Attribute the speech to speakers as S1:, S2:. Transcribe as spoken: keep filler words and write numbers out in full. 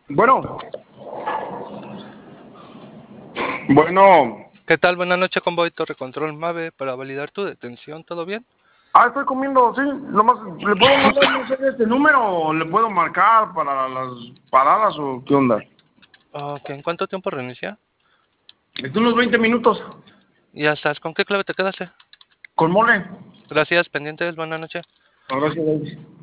S1: Bueno, bueno.
S2: ¿Qué tal? Buenas noches, Convoy Torre Control MAVE para validar tu detención. ¿Todo bien?
S1: Ah, estoy comiendo, sí. Nomás, ¿le puedo mandar un mensaje de este número o le puedo marcar para las paradas o qué onda?
S2: Ok, ¿en cuánto tiempo reinicia?
S1: En unos veinte minutos.
S2: Ya estás. ¿Con qué clave te quedaste?
S1: Con mole.
S2: Gracias, pendientes. Buenas noches.
S1: Gracias, David.